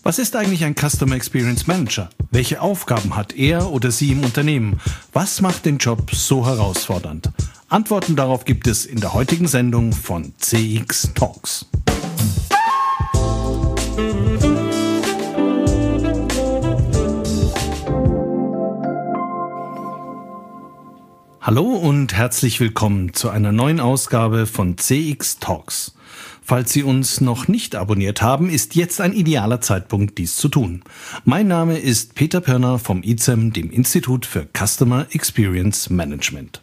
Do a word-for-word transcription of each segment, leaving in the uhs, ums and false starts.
Was ist eigentlich ein Customer Experience Manager? Welche Aufgaben hat er oder sie im Unternehmen? Was macht den Job so herausfordernd? Antworten darauf gibt es in der heutigen Sendung von C X Talks. Hallo und herzlich willkommen zu einer neuen Ausgabe von C X Talks. Falls Sie uns noch nicht abonniert haben, ist jetzt ein idealer Zeitpunkt, dies zu tun. Mein Name ist Peter Pirner vom I C E M, dem Institut für Customer Experience Management.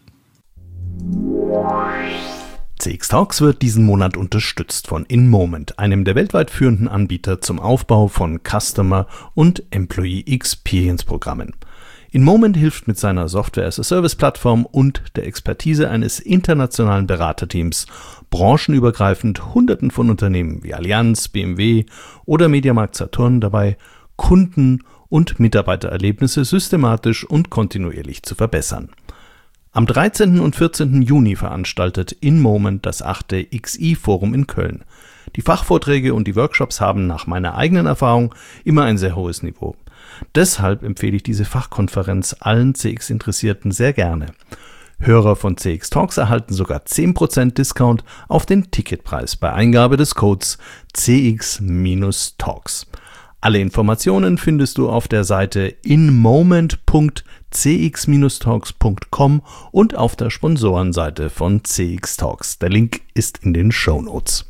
C X Talks wird diesen Monat unterstützt von InMoment, einem der weltweit führenden Anbieter zum Aufbau von Customer- und Employee Experience Programmen. InMoment hilft mit seiner Software-as-a-Service-Plattform und der Expertise eines internationalen Beraterteams branchenübergreifend Hunderten von Unternehmen wie Allianz, B M W oder Mediamarkt Saturn dabei, Kunden- und Mitarbeitererlebnisse systematisch und kontinuierlich zu verbessern. Am dreizehnten und vierzehnten Juni veranstaltet InMoment das achte X I-Forum in Köln. Die Fachvorträge und die Workshops haben nach meiner eigenen Erfahrung immer ein sehr hohes Niveau. Deshalb empfehle ich diese Fachkonferenz allen C X-Interessierten sehr gerne. Hörer von C X Talks erhalten sogar zehn Prozent Discount auf den Ticketpreis bei Eingabe des Codes C X Talks. Alle Informationen findest du auf der Seite inmoment punkt c x talks punkt com und auf der Sponsorenseite von C X Talks. Der Link ist in den Shownotes.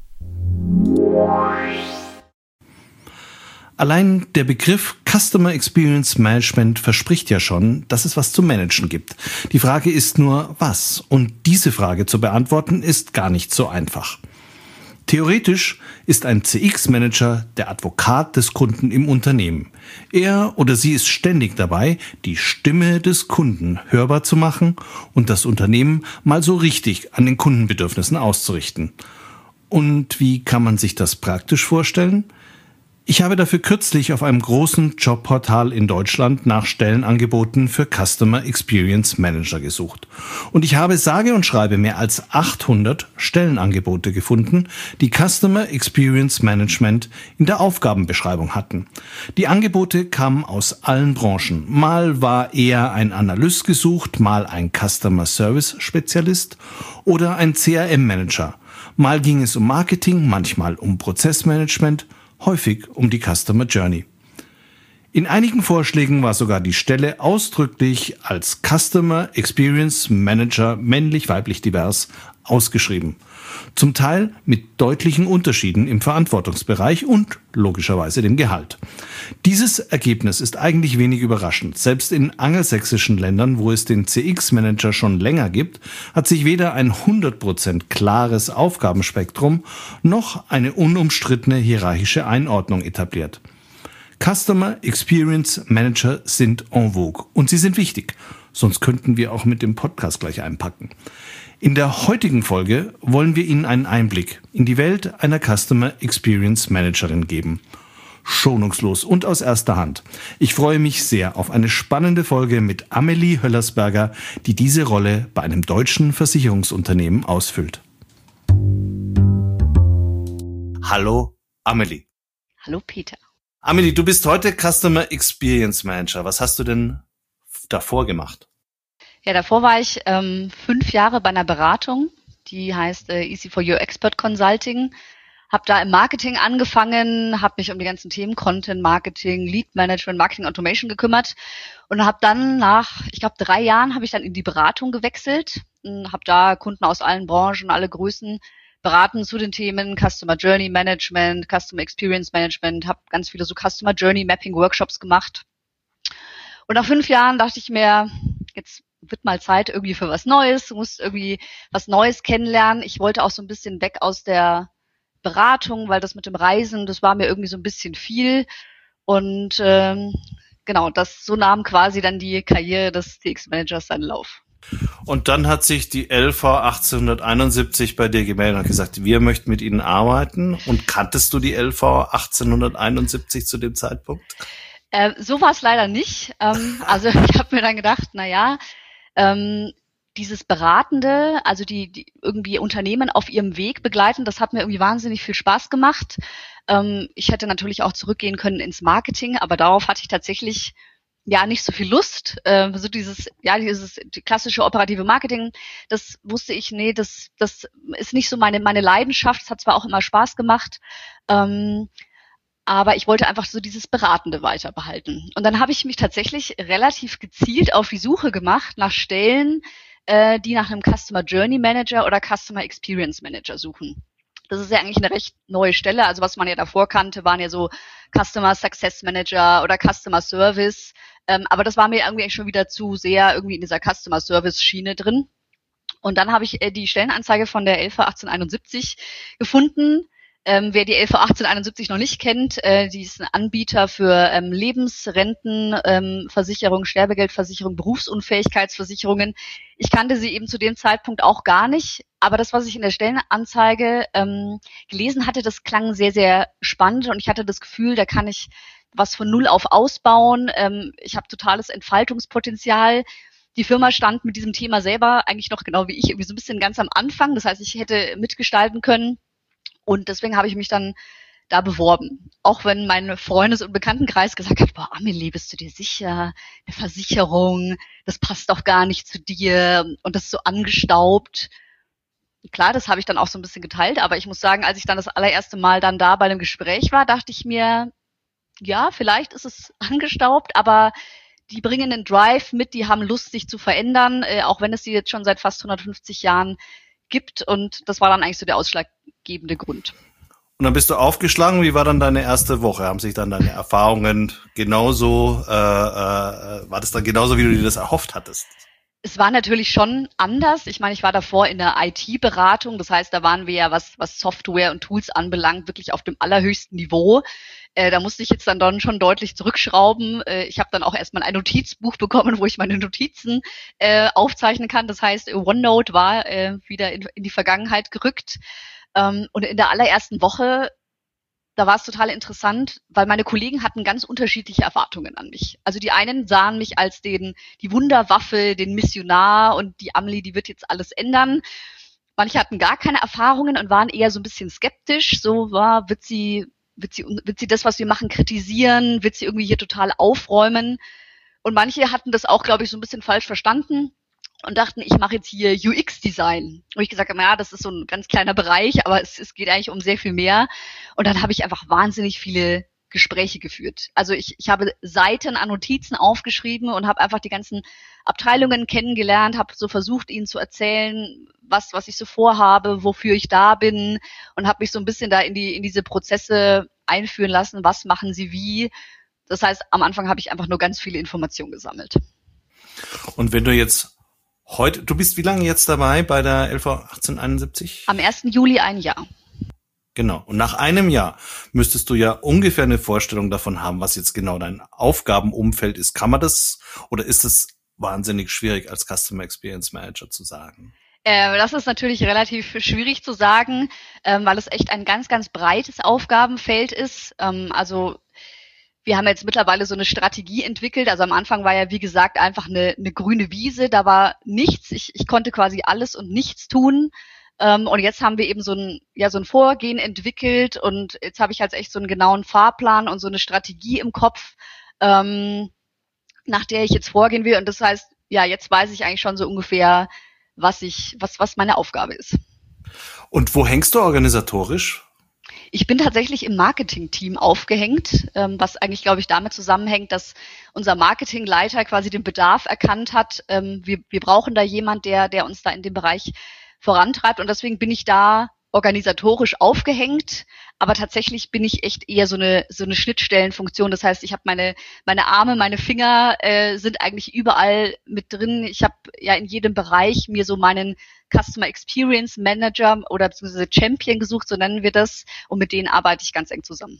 Allein der Begriff Customer Experience Management verspricht ja schon, dass es was zu managen gibt. Die Frage ist nur, was? Und diese Frage zu beantworten ist gar nicht so einfach. Theoretisch ist ein C X-Manager der Advokat des Kunden im Unternehmen. Er oder sie ist ständig dabei, die Stimme des Kunden hörbar zu machen und das Unternehmen mal so richtig an den Kundenbedürfnissen auszurichten. Und wie kann man sich das praktisch vorstellen? Ich habe dafür kürzlich auf einem großen Jobportal in Deutschland nach Stellenangeboten für Customer Experience Manager gesucht. Und ich habe sage und schreibe mehr als achthundert Stellenangebote gefunden, die Customer Experience Management in der Aufgabenbeschreibung hatten. Die Angebote kamen aus allen Branchen. Mal war eher ein Analyst gesucht, mal ein Customer Service Spezialist oder ein C R M-Manager. Mal ging es um Marketing, manchmal um Prozessmanagement, häufig um die Customer Journey. In einigen Vorschlägen war sogar die Stelle ausdrücklich als Customer Experience Manager männlich-weiblich divers ausgeschrieben. Zum Teil mit deutlichen Unterschieden im Verantwortungsbereich und logischerweise dem Gehalt. Dieses Ergebnis ist eigentlich wenig überraschend. Selbst in angelsächsischen Ländern, wo es den C X-Manager schon länger gibt, hat sich weder ein hundert Prozent klares Aufgabenspektrum noch eine unumstrittene hierarchische Einordnung etabliert. Customer Experience Manager sind en vogue und sie sind wichtig, sonst könnten wir auch mit dem Podcast gleich einpacken. In der heutigen Folge wollen wir Ihnen einen Einblick in die Welt einer Customer Experience Managerin geben. Schonungslos und aus erster Hand. Ich freue mich sehr auf eine spannende Folge mit Amelie Höllersberger, die diese Rolle bei einem deutschen Versicherungsunternehmen ausfüllt. Hallo Amelie. Hallo Peter. Amelie, du bist heute Customer Experience Manager. Was hast du denn davor gemacht? Ja, davor war ich ähm, fünf Jahre bei einer Beratung, die heißt äh, E C four U Expert Consulting. Habe da im Marketing angefangen, habe mich um die ganzen Themen Content Marketing, Lead Management, Marketing Automation gekümmert und habe dann nach, ich glaube, drei Jahren habe ich dann in die Beratung gewechselt und habe da Kunden aus allen Branchen, alle Größen beraten zu den Themen Customer Journey Management, Customer Experience Management, habe ganz viele so Customer Journey Mapping Workshops gemacht. Und nach fünf Jahren dachte ich mir, jetzt wird mal Zeit irgendwie für was Neues, du musst irgendwie was Neues kennenlernen. Ich wollte auch so ein bisschen weg aus der Beratung, weil das mit dem Reisen, das war mir irgendwie so ein bisschen viel. Und ähm, genau, das so nahm quasi dann die Karriere des C X-Managers seinen Lauf. Und dann hat sich die L V achtzehnhunderteinundsiebzig bei dir gemeldet und gesagt, wir möchten mit Ihnen arbeiten. Und kanntest du die L V achtzehnhunderteinundsiebzig zu dem Zeitpunkt? Äh, so war es leider nicht. Ähm, also ich habe mir dann gedacht, na ja, ähm, dieses Beratende, also die, die irgendwie Unternehmen auf ihrem Weg begleiten, das hat mir irgendwie wahnsinnig viel Spaß gemacht. Ähm, ich hätte natürlich auch zurückgehen können ins Marketing, aber darauf hatte ich tatsächlich ja nicht so viel Lust. Äh, so dieses, ja, dieses die klassische operative Marketing, das wusste ich, nee, das, das ist nicht so meine, meine Leidenschaft. Es hat zwar auch immer Spaß gemacht, ähm, aber ich wollte einfach so dieses Beratende weiter behalten. Und dann habe ich mich tatsächlich relativ gezielt auf die Suche gemacht nach Stellen, äh, die nach einem Customer Journey Manager oder Customer Experience Manager suchen. Das ist ja eigentlich eine recht neue Stelle. Also was man ja davor kannte, waren ja so Customer Success Manager oder Customer Service. Ähm, aber das war mir irgendwie schon wieder zu sehr irgendwie in dieser Customer Service Schiene drin. Und dann habe ich äh, die Stellenanzeige von der L V achtzehn einundsiebzig gefunden. Ähm, wer die L V achtzehn einundsiebzig noch nicht kennt, äh, die ist ein Anbieter für ähm, Lebensrentenversicherung, ähm, Sterbegeldversicherung, Berufsunfähigkeitsversicherungen. Ich kannte sie eben zu dem Zeitpunkt auch gar nicht, aber das, was ich in der Stellenanzeige ähm, gelesen hatte, das klang sehr, sehr spannend und ich hatte das Gefühl, da kann ich was von Null auf ausbauen. Ähm, ich habe totales Entfaltungspotenzial. Die Firma stand mit diesem Thema selber eigentlich noch genau wie ich, irgendwie so ein bisschen ganz am Anfang. Das heißt, ich hätte mitgestalten können. Und deswegen habe ich mich dann da beworben. Auch wenn mein Freundes- und Bekanntenkreis gesagt hat, boah, Amelie, bist du dir sicher? Eine Versicherung, das passt doch gar nicht zu dir und das ist so angestaubt. Klar, das habe ich dann auch so ein bisschen geteilt, aber ich muss sagen, als ich dann das allererste Mal dann da bei einem Gespräch war, dachte ich mir, ja, vielleicht ist es angestaubt, aber die bringen einen Drive mit, die haben Lust, sich zu verändern, äh, auch wenn es die jetzt schon seit fast hundertfünfzig Jahren gibt. Und das war dann eigentlich so der ausschlaggebende Grund. Und dann bist du aufgeschlagen. Wie war dann deine erste Woche? Haben sich dann deine Erfahrungen genauso, äh, äh, war das dann genauso, wie du dir das erhofft hattest? Es war natürlich schon anders. Ich meine, ich war davor in der I T-Beratung. Das heißt, da waren wir ja, was, was Software und Tools anbelangt, wirklich auf dem allerhöchsten Niveau. Äh, da musste ich jetzt dann, dann schon deutlich zurückschrauben. Äh, ich habe dann auch erstmal ein Notizbuch bekommen, wo ich meine Notizen äh, aufzeichnen kann. Das heißt, OneNote war äh, wieder in, in die Vergangenheit gerückt. Ähm, und in der allerersten Woche, da war es total interessant, weil meine Kollegen hatten ganz unterschiedliche Erwartungen an mich. Also die einen sahen mich als den die Wunderwaffe, den Missionar und die Amelie, die wird jetzt alles ändern. Manche hatten gar keine Erfahrungen und waren eher so ein bisschen skeptisch. So war, wird sie, wird sie, wird sie das, was wir machen, kritisieren? Wird sie irgendwie hier total aufräumen? Und manche hatten das auch, glaube ich, so ein bisschen falsch verstanden und dachten, ich mache jetzt hier U X-Design. Und ich gesagt habe, ja, das ist so ein ganz kleiner Bereich, aber es, es geht eigentlich um sehr viel mehr. Und dann habe ich einfach wahnsinnig viele Gespräche geführt. Also ich, ich habe Seiten an Notizen aufgeschrieben und habe einfach die ganzen Abteilungen kennengelernt, habe so versucht, ihnen zu erzählen, was was ich so vorhabe, wofür ich da bin und habe mich so ein bisschen da in die in diese Prozesse einführen lassen, was machen sie wie. Das heißt, am Anfang habe ich einfach nur ganz viele Informationen gesammelt. Und wenn du jetzt heute, du bist wie lange jetzt dabei bei der L V achtzehn einundsiebzig? Am ersten Juli ein Jahr. Genau. Und nach einem Jahr müsstest du ja ungefähr eine Vorstellung davon haben, was jetzt genau dein Aufgabenumfeld ist. Kann man das oder ist es wahnsinnig schwierig als Customer Experience Manager zu sagen? Äh, das ist natürlich relativ schwierig zu sagen, ähm, weil es echt ein ganz, ganz breites Aufgabenfeld ist. Ähm, also wir haben jetzt mittlerweile so eine Strategie entwickelt. Also am Anfang war ja, wie gesagt, einfach eine, eine grüne Wiese. Da war nichts. Ich, ich konnte quasi alles und nichts tun. Ähm, und jetzt haben wir eben so ein, ja, so ein Vorgehen entwickelt. Und jetzt habe ich halt echt so einen genauen Fahrplan und so eine Strategie im Kopf, ähm, nach der ich jetzt vorgehen will. Und das heißt, ja, jetzt weiß ich eigentlich schon so ungefähr, was ich, was, was meine Aufgabe ist. Und wo hängst du organisatorisch? Ich bin tatsächlich im Marketing-Team aufgehängt, ähm, was eigentlich, glaube ich, damit zusammenhängt, dass unser Marketingleiter quasi den Bedarf erkannt hat. Ähm, wir, wir brauchen da jemand, der, der uns da in dem Bereich vorantreibt. Und deswegen bin ich da organisatorisch aufgehängt, aber tatsächlich bin ich echt eher so eine so eine Schnittstellenfunktion. Das heißt, ich habe meine meine Arme, meine Finger äh, sind eigentlich überall mit drin. Ich habe ja in jedem Bereich mir so meinen Customer Experience Manager oder beziehungsweise Champion gesucht, so nennen wir das, und mit denen arbeite ich ganz eng zusammen.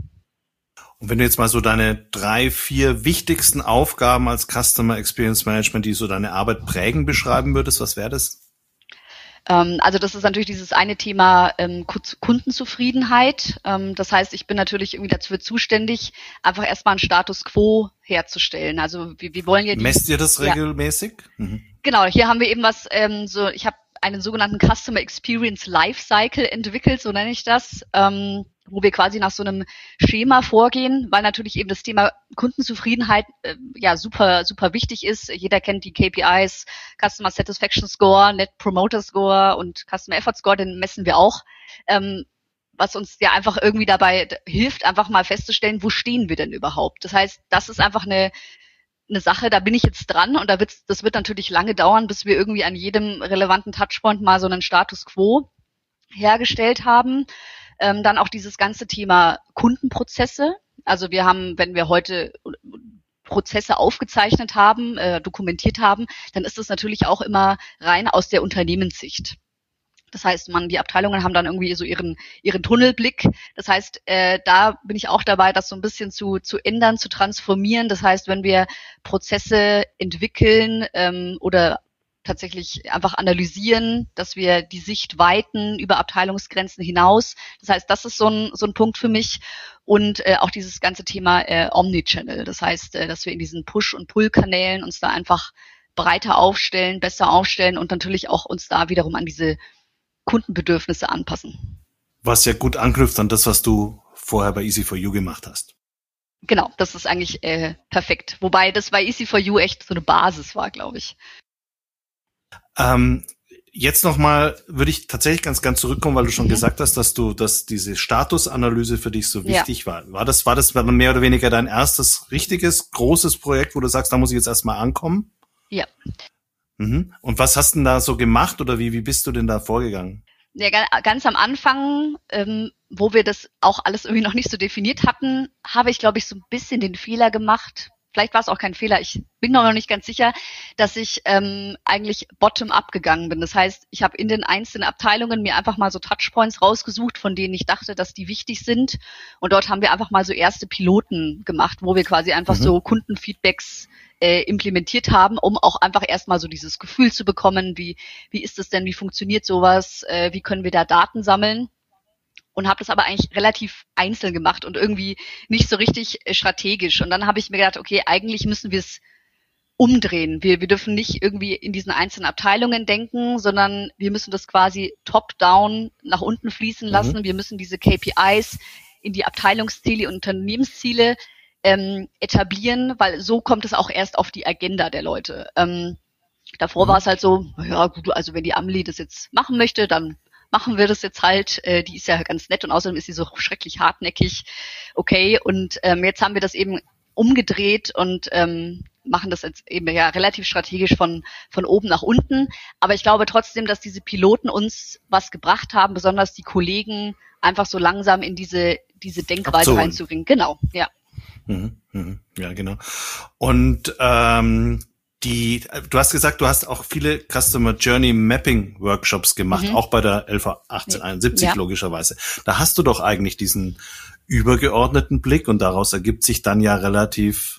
Und wenn du jetzt mal so deine drei, vier wichtigsten Aufgaben als Customer Experience Management, die so deine Arbeit prägen, beschreiben würdest, was wäre das? Ähm, also das ist natürlich dieses eine Thema ähm, Kundenzufriedenheit. Ähm, das heißt, ich bin natürlich irgendwie dafür zuständig, einfach erstmal einen Status quo herzustellen. Also wir, wir wollen ja die... Messt ihr das ja, regelmäßig? Mhm. Genau, hier haben wir eben was, ähm, so ich habe einen sogenannten Customer Experience Lifecycle entwickelt, so nenne ich das, ähm, wo wir quasi nach so einem Schema vorgehen, weil natürlich eben das Thema Kundenzufriedenheit äh, ja super super wichtig ist. Jeder kennt die K P Is, Customer Satisfaction Score, Net Promoter Score und Customer Effort Score, den messen wir auch. Ähm, was uns ja einfach irgendwie dabei hilft, einfach mal festzustellen, wo stehen wir denn überhaupt. Das heißt, das ist einfach eine eine Sache, da bin ich jetzt dran und da wird's, das wird natürlich lange dauern, bis wir irgendwie an jedem relevanten Touchpoint mal so einen Status quo hergestellt haben. Ähm, dann auch dieses ganze Thema Kundenprozesse. Also wir haben, wenn wir heute Prozesse aufgezeichnet haben, äh, dokumentiert haben, dann ist das natürlich auch immer rein aus der Unternehmenssicht. Das heißt, man, die Abteilungen haben dann irgendwie so ihren ihren Tunnelblick. Das heißt, äh, da bin ich auch dabei, das so ein bisschen zu zu ändern, zu transformieren. Das heißt, wenn wir Prozesse entwickeln ähm, oder tatsächlich einfach analysieren, dass wir die Sicht weiten über Abteilungsgrenzen hinaus. Das heißt, das ist so ein so ein Punkt für mich. Und äh, auch dieses ganze Thema äh, Omnichannel. Das heißt, äh, dass wir in diesen Push- und Pull-Kanälen uns da einfach breiter aufstellen, besser aufstellen und natürlich auch uns da wiederum an diese Kundenbedürfnisse anpassen. Was ja gut anknüpft an das, was du vorher bei Easy for You gemacht hast. Genau, das ist eigentlich äh, perfekt. Wobei das bei Easy for You echt so eine Basis war, glaube ich. Ähm, jetzt nochmal würde ich tatsächlich ganz, ganz zurückkommen, weil du schon Mhm. gesagt hast, dass du, dass diese Statusanalyse für dich so wichtig Ja. war. War das, war das mehr oder weniger dein erstes richtiges, großes Projekt, wo du sagst, da muss ich jetzt erstmal ankommen? Ja. Mhm. Und was hast du denn da so gemacht oder wie, wie bist du denn da vorgegangen? Ja, ga- ganz am Anfang, ähm, wo wir das auch alles irgendwie noch nicht so definiert hatten, habe ich, glaube ich, so ein bisschen den Fehler gemacht. Vielleicht war es auch kein Fehler, ich bin noch nicht ganz sicher, dass ich ähm, eigentlich bottom-up gegangen bin. Das heißt, ich habe in den einzelnen Abteilungen mir einfach mal so Touchpoints rausgesucht, von denen ich dachte, dass die wichtig sind. Und dort haben wir einfach mal so erste Piloten gemacht, wo wir quasi einfach Mhm. so Kundenfeedbacks äh, implementiert haben, um auch einfach erstmal so dieses Gefühl zu bekommen, wie wie ist es denn, wie funktioniert sowas, äh, wie können wir da Daten sammeln. Und habe das aber eigentlich relativ einzeln gemacht und irgendwie nicht so richtig äh, strategisch. Und dann habe ich mir gedacht, okay, eigentlich müssen wir es umdrehen. Wir, wir dürfen nicht irgendwie in diesen einzelnen Abteilungen denken, sondern wir müssen das quasi top-down nach unten fließen lassen. Mhm. Wir müssen diese K P Is in die Abteilungsziele und Unternehmensziele ähm, etablieren, weil so kommt es auch erst auf die Agenda der Leute. Ähm, davor Mhm. war es halt so, ja gut, also wenn die Amelie das jetzt machen möchte, dann machen wir das jetzt halt. Äh, die ist ja ganz nett und außerdem ist sie so schrecklich hartnäckig. Okay, und ähm, jetzt haben wir das eben umgedreht und ähm, machen das jetzt eben ja relativ strategisch von von oben nach unten. Aber ich glaube trotzdem, dass diese Piloten uns was gebracht haben, besonders die Kollegen einfach so langsam in diese diese Denkweise Abzuholen. reinzubringen. Genau, ja. Mhm. Mhm. Ja, genau. Und ähm, die, du hast gesagt, du hast auch viele Customer Journey Mapping Workshops gemacht, Mhm. auch bei der L V achtzehnhunderteinundsiebzig Ja. logischerweise. Da hast du doch eigentlich diesen übergeordneten Blick und daraus ergibt sich dann ja relativ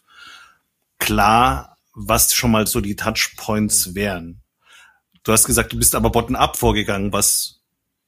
klar, was schon mal so die Touchpoints wären. Du hast gesagt, du bist aber bottom-up vorgegangen. Was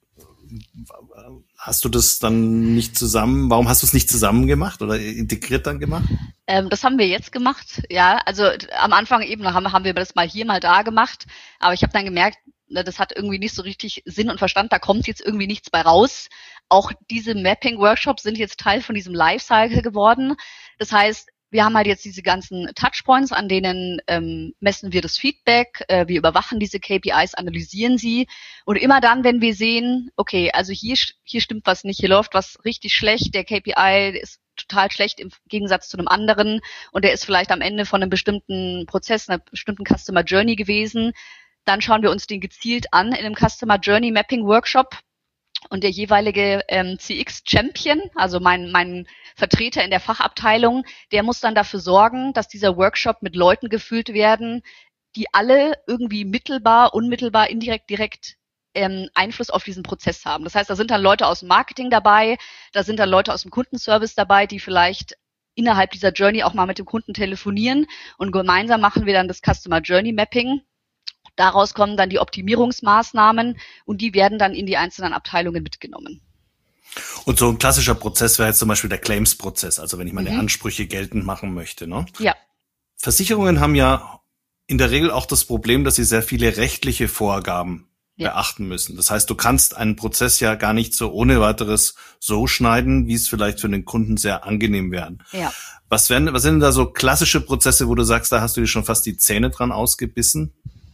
hast du das dann nicht zusammen? Warum hast du es nicht zusammen gemacht oder integriert dann gemacht? Ähm, das haben wir jetzt gemacht, ja. Also d- am Anfang eben haben, haben wir das mal hier, mal da gemacht. Aber ich habe dann gemerkt, ne, das hat irgendwie nicht so richtig Sinn und Verstand. Da kommt jetzt irgendwie nichts bei raus. Auch diese Mapping-Workshops sind jetzt Teil von diesem Lifecycle geworden. Das heißt, wir haben halt jetzt diese ganzen Touchpoints, an denen ähm, messen wir das Feedback, äh, wir überwachen diese K P Is, analysieren sie. Und immer dann, wenn wir sehen, okay, also hier, st- hier stimmt was nicht, hier läuft was richtig schlecht, der K P I ist total schlecht im Gegensatz zu einem anderen und der ist vielleicht am Ende von einem bestimmten Prozess, einer bestimmten Customer Journey gewesen, dann schauen wir uns den gezielt an in einem Customer Journey Mapping Workshop. Und der jeweilige ähm, C X-Champion, also mein, mein Vertreter in der Fachabteilung, der muss dann dafür sorgen, dass dieser Workshop mit Leuten gefüllt werden, die alle irgendwie mittelbar, unmittelbar, indirekt, direkt ähm, Einfluss auf diesen Prozess haben. Das heißt, da sind dann Leute aus dem Marketing dabei, da sind dann Leute aus dem Kundenservice dabei, die vielleicht innerhalb dieser Journey auch mal mit dem Kunden telefonieren und gemeinsam machen wir dann das Customer Journey Mapping. Daraus kommen dann die Optimierungsmaßnahmen und die werden dann in die einzelnen Abteilungen mitgenommen. Und so ein klassischer Prozess wäre jetzt zum Beispiel der Claims-Prozess, also wenn ich meine Mhm. Ansprüche geltend machen möchte, ne? Ja. Versicherungen haben ja in der Regel auch das Problem, dass sie sehr viele rechtliche Vorgaben Ja. beachten müssen. Das heißt, du kannst einen Prozess ja gar nicht so ohne weiteres so schneiden, wie es vielleicht für den Kunden sehr angenehm wäre. Ja. Was wären, was sind denn da so klassische Prozesse, wo du sagst, da hast du dir schon fast die Zähne dran ausgebissen?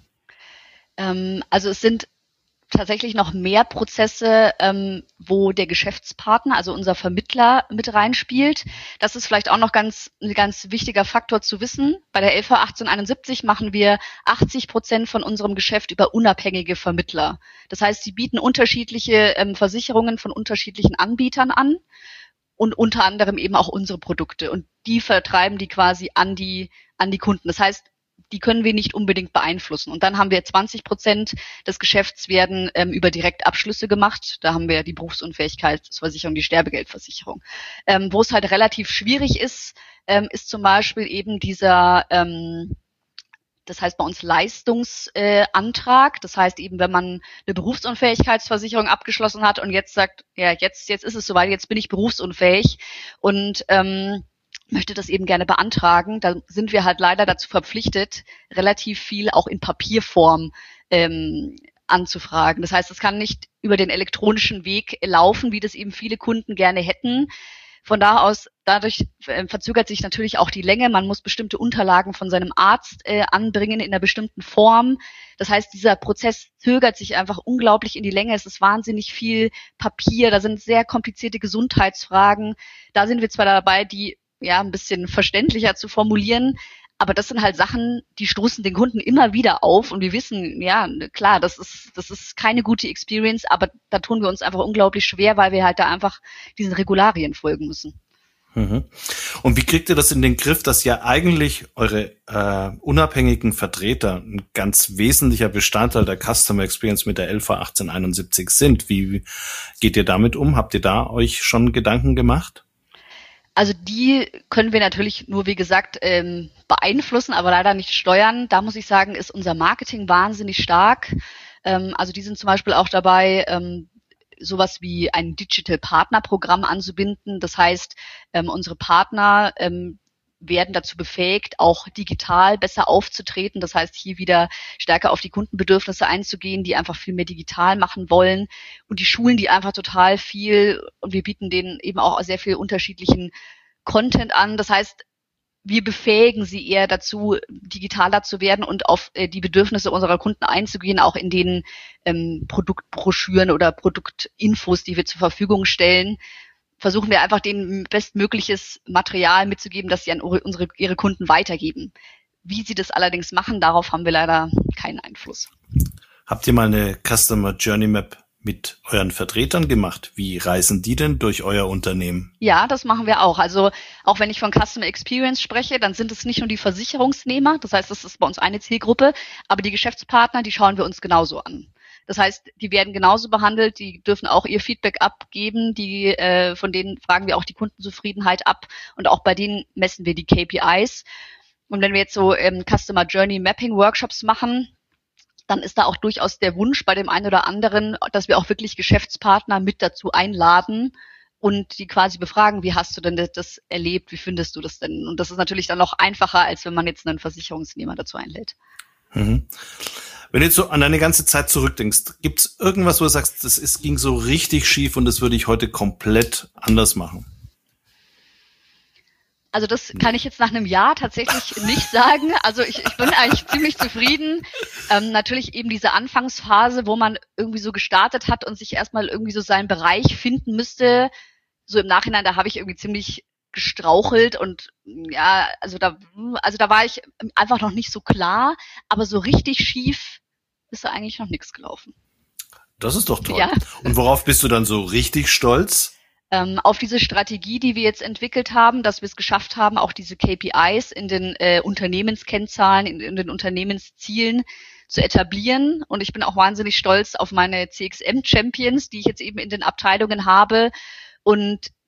Ähm, also es sind tatsächlich noch mehr Prozesse, ähm, wo der Geschäftspartner, also unser Vermittler, mit reinspielt. Das ist vielleicht auch noch ganz ein ganz wichtiger Faktor zu wissen. Bei der L V achtzehnhunderteinundsiebzig machen wir achtzig Prozent von unserem Geschäft über unabhängige Vermittler. Das heißt, sie bieten unterschiedliche ähm, Versicherungen von unterschiedlichen Anbietern an und unter anderem eben auch unsere Produkte. Und die vertreiben die quasi an die an die Kunden. Das heißt, die können wir nicht unbedingt beeinflussen. Und dann haben wir zwanzig Prozent des Geschäfts werden ähm, über Direktabschlüsse gemacht. Da haben wir die Berufsunfähigkeitsversicherung, die Sterbegeldversicherung. Ähm, wo es halt relativ schwierig ist, ähm, ist zum Beispiel eben dieser, ähm, das heißt bei uns Leistungsantrag. Äh, das heißt eben, wenn man eine Berufsunfähigkeitsversicherung abgeschlossen hat und jetzt sagt, ja, jetzt, jetzt ist es soweit, jetzt bin ich berufsunfähig und ähm, möchte das eben gerne beantragen, dann sind wir halt leider dazu verpflichtet, relativ viel auch in Papierform ähm, anzufragen. Das heißt, es kann nicht über den elektronischen Weg laufen, wie das eben viele Kunden gerne hätten. Von da aus, dadurch äh, verzögert sich natürlich auch die Länge. Man muss bestimmte Unterlagen von seinem Arzt äh, anbringen in einer bestimmten Form. Das heißt, dieser Prozess zögert sich einfach unglaublich in die Länge. Es ist wahnsinnig viel Papier. Da sind sehr komplizierte Gesundheitsfragen. Da sind wir zwar dabei, die ja ein bisschen verständlicher zu formulieren, aber das sind halt Sachen, die stoßen den Kunden immer wieder auf und wir wissen, ja, klar, das ist das ist keine gute Experience, aber da tun wir uns einfach unglaublich schwer, weil wir halt da einfach diesen Regularien folgen müssen. Mhm. Und wie kriegt ihr das in den Griff, dass ja eigentlich eure äh, unabhängigen Vertreter ein ganz wesentlicher Bestandteil der Customer Experience mit der L V achtzehnhunderteinundsiebzig sind? Wie geht ihr damit um? Habt ihr da euch schon Gedanken gemacht? Also die können wir natürlich nur, wie gesagt, ähm, beeinflussen, aber leider nicht steuern. Da muss ich sagen, ist unser Marketing wahnsinnig stark. Ähm, also die sind zum Beispiel auch dabei, ähm, sowas wie ein Digital Partner Programm anzubinden. Das heißt, ähm, unsere Partner ähm, werden dazu befähigt, auch digital besser aufzutreten. Das heißt, hier wieder stärker auf die Kundenbedürfnisse einzugehen, die einfach viel mehr digital machen wollen. Und die schulen die einfach total viel. Und wir bieten denen eben auch sehr viel unterschiedlichen Content an. Das heißt, wir befähigen sie eher dazu, digitaler zu werden und auf äh, die Bedürfnisse unserer Kunden einzugehen, auch in den ähm, Produktbroschüren oder Produktinfos, die wir zur Verfügung stellen. Versuchen wir einfach denen bestmögliches Material mitzugeben, das sie an unsere, ihre Kunden weitergeben. Wie sie das allerdings machen, darauf haben wir leider keinen Einfluss. Habt ihr mal eine Customer Journey Map mit euren Vertretern gemacht? Wie reisen die denn durch euer Unternehmen? Ja, das machen wir auch. Also auch wenn ich von Customer Experience spreche, dann sind es nicht nur die Versicherungsnehmer, das heißt, das ist bei uns eine Zielgruppe, aber die Geschäftspartner, die schauen wir uns genauso an. Das heißt, die werden genauso behandelt, die dürfen auch ihr Feedback abgeben, die äh, von denen fragen wir auch die Kundenzufriedenheit ab und auch bei denen messen wir die K P Is. Und wenn wir jetzt so ähm, Customer Journey Mapping Workshops machen, dann ist da auch durchaus der Wunsch bei dem einen oder anderen, dass wir auch wirklich Geschäftspartner mit dazu einladen und die quasi befragen, wie hast du denn das erlebt, wie findest du das denn? Und das ist natürlich dann noch einfacher, als wenn man jetzt einen Versicherungsnehmer dazu einlädt. Mhm. Wenn du jetzt so an deine ganze Zeit zurückdenkst, gibt's irgendwas, wo du sagst, das ist, ging so richtig schief und das würde ich heute komplett anders machen? Also das kann ich jetzt nach einem Jahr tatsächlich nicht sagen. Also ich, ich bin eigentlich ziemlich zufrieden. Ähm, natürlich eben diese Anfangsphase, wo man irgendwie so gestartet hat und sich erstmal irgendwie so seinen Bereich finden müsste. So im Nachhinein, da habe ich irgendwie ziemlich gestrauchelt und ja, also da, also da war ich einfach noch nicht so klar. Aber so richtig schief ist da eigentlich noch nichts gelaufen. Das ist doch toll. Ja. Und worauf bist du dann so richtig stolz? Ähm, auf diese Strategie, die wir jetzt entwickelt haben, dass wir es geschafft haben, auch diese K P Is in den äh, Unternehmenskennzahlen, in, in den Unternehmenszielen zu etablieren. Und ich bin auch wahnsinnig stolz auf meine C X M-Champions, die ich jetzt eben in den Abteilungen habe. Und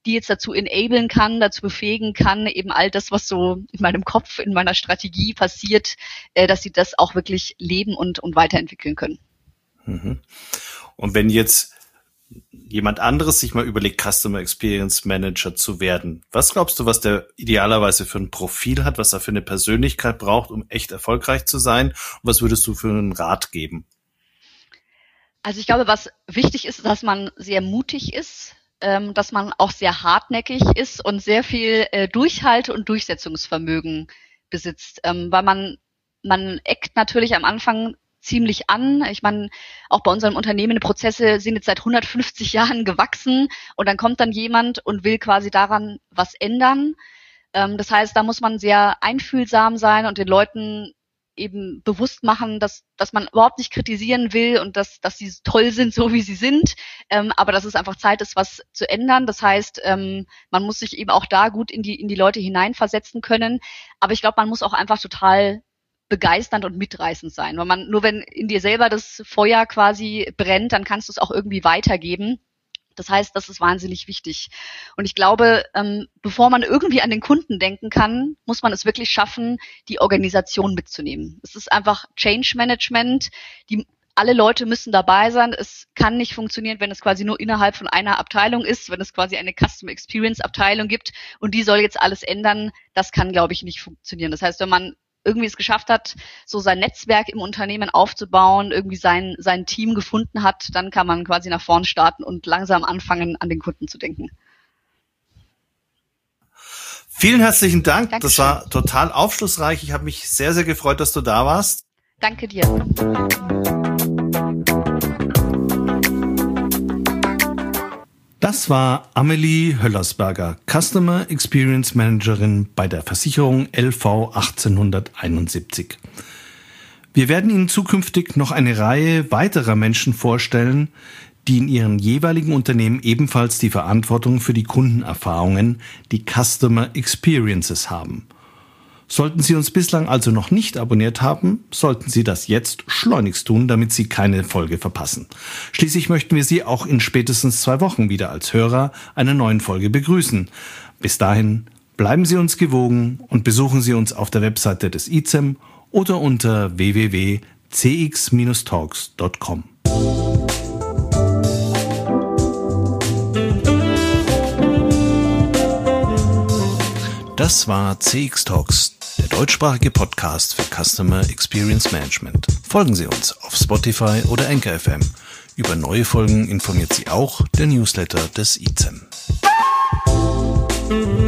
die jetzt dazu enablen kann, dazu befähigen kann, eben all das, was so in meinem Kopf, in meiner Strategie passiert, äh, dass sie das auch wirklich leben und, und weiterentwickeln können. Mhm. Und wenn jetzt jemand anderes sich mal überlegt, Customer Experience Manager zu werden, was glaubst du, was der idealerweise für ein Profil hat, was er für eine Persönlichkeit braucht, um echt erfolgreich zu sein? Und was würdest du für einen Rat geben? Also ich glaube, was wichtig ist, dass man sehr mutig ist, ähm, dass man auch sehr hartnäckig ist und sehr viel äh, Durchhalte- und Durchsetzungsvermögen besitzt, ähm, weil man man eckt natürlich am Anfang ziemlich an. Ich meine, auch bei unserem Unternehmen, die Prozesse sind jetzt seit hundertfünfzig Jahren gewachsen und dann kommt dann jemand und will quasi daran was ändern. Ähm, das heißt, da muss man sehr einfühlsam sein und den Leuten eben bewusst machen, dass dass man überhaupt nicht kritisieren will und dass dass sie toll sind, so wie sie sind, ähm, aber dass es einfach Zeit ist, was zu ändern. Das heißt, ähm, man muss sich eben auch da gut in die in die Leute hineinversetzen können. Aber ich glaube, man muss auch einfach total begeisternd und mitreißend sein. Weil man, nur wenn in dir selber das Feuer quasi brennt, dann kannst du es auch irgendwie weitergeben. Das heißt, das ist wahnsinnig wichtig. Und ich glaube, ähm, bevor man irgendwie an den Kunden denken kann, muss man es wirklich schaffen, die Organisation mitzunehmen. Es ist einfach Change Management. Die, alle Leute müssen dabei sein. Es kann nicht funktionieren, wenn es quasi nur innerhalb von einer Abteilung ist, wenn es quasi eine Customer Experience Abteilung gibt und die soll jetzt alles ändern. Das kann, glaube ich, nicht funktionieren. Das heißt, wenn man irgendwie es geschafft hat, so sein Netzwerk im Unternehmen aufzubauen, irgendwie sein, sein Team gefunden hat, dann kann man quasi nach vorn starten und langsam anfangen, an den Kunden zu denken. Vielen herzlichen Dank. Dankeschön. Das war total aufschlussreich. Ich habe mich sehr, sehr gefreut, dass du da warst. Danke dir. Das war Amelie Höllersberger, Customer Experience Managerin bei der Versicherung L V achtzehnhunderteinundsiebzig. Wir werden Ihnen zukünftig noch eine Reihe weiterer Menschen vorstellen, die in ihren jeweiligen Unternehmen ebenfalls die Verantwortung für die Kundenerfahrungen, die Customer Experiences haben. Sollten Sie uns bislang also noch nicht abonniert haben, sollten Sie das jetzt schleunigst tun, damit Sie keine Folge verpassen. Schließlich möchten wir Sie auch in spätestens zwei Wochen wieder als Hörer einer neuen Folge begrüßen. Bis dahin bleiben Sie uns gewogen und besuchen Sie uns auf der Webseite des I Z E M oder unter w w w punkt c x Bindestrich talks punkt com. Das war C X Talks, der deutschsprachige Podcast für Customer Experience Management. Folgen Sie uns auf Spotify oder Anchor F M. Über neue Folgen informiert Sie auch der Newsletter des I Z E M.